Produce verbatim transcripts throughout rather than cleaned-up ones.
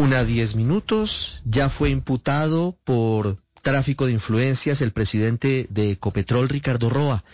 Una diez minutos, ya fue imputado por tráfico de influencias el presidente de Ecopetrol, Ricardo Roa,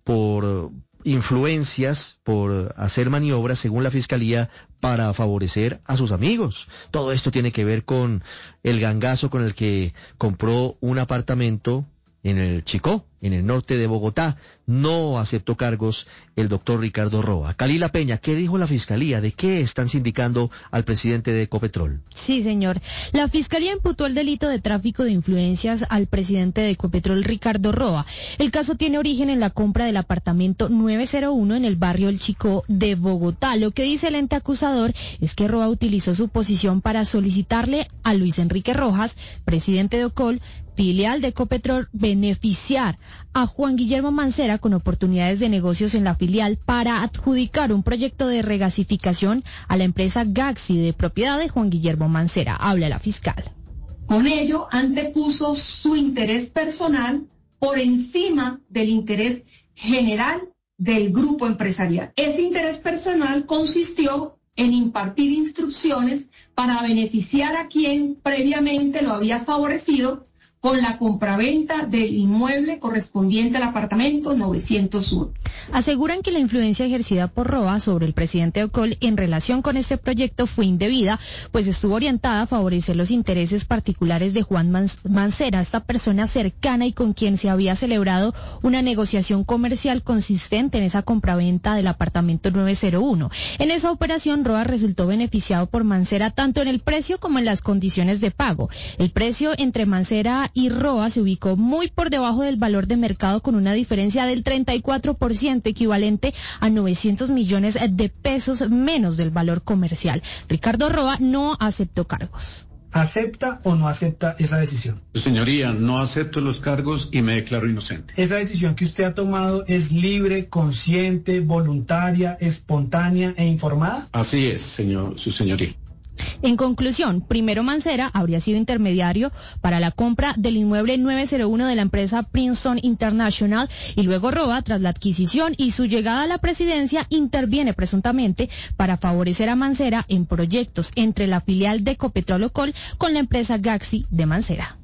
por influencias, por hacer maniobras, según la Fiscalía, para favorecer a sus amigos. Todo esto tiene que ver con el gangazo con el que compró un apartamento en el Chicó, en el norte de Bogotá. No aceptó cargos el doctor Ricardo Roa. Kalila Peña, ¿qué dijo la Fiscalía? ¿De qué están sindicando al presidente de Ecopetrol? Sí, señor. La Fiscalía imputó el delito de tráfico de influencias al presidente de Ecopetrol, Ricardo Roa. El caso tiene origen en la compra del apartamento nueve cero uno en el barrio El Chicó de Bogotá. Lo que dice el ente acusador es que Roa utilizó su posición para solicitarle a Luis Enrique Rojas, presidente de Ocol, filial de Ecopetrol, beneficiar a Juan Guillermo Mancera con oportunidades de negocios en la filial para adjudicar un proyecto de regasificación a la empresa Gaxi de propiedad de Juan Guillermo Mancera. Habla la fiscal. Con ello antepuso su interés personal por encima del interés general del grupo empresarial. Ese interés personal consistió en impartir instrucciones para beneficiar a quien previamente lo había favorecido con la compraventa del inmueble correspondiente al apartamento novecientos uno. Aseguran que la influencia ejercida por Roa sobre el presidente de Ocol en relación con este proyecto fue indebida, pues estuvo orientada a favorecer los intereses particulares de Juan Mancera, esta persona cercana y con quien se había celebrado una negociación comercial consistente en esa compraventa del apartamento nueve cero uno. En esa operación, Roa resultó beneficiado por Mancera tanto en el precio como en las condiciones de pago. El precio entre Mancera y Roa se ubicó muy por debajo del valor de mercado, con una diferencia del treinta y cuatro por ciento, equivalente a novecientos millones de pesos menos del valor comercial. Ricardo Roa no aceptó cargos. ¿Acepta o no acepta esa decisión? Señoría, no acepto los cargos y me declaro inocente. ¿Esa decisión que usted ha tomado es libre, consciente, voluntaria, espontánea e informada? Así es, señor, su señoría. En conclusión, primero Mancera habría sido intermediario para la compra del inmueble nueve cero uno de la empresa Princeton International, y luego Roa, tras la adquisición y su llegada a la presidencia, interviene presuntamente para favorecer a Mancera en proyectos entre la filial de Ecopetrol Ocol con la empresa Gaxi de Mancera.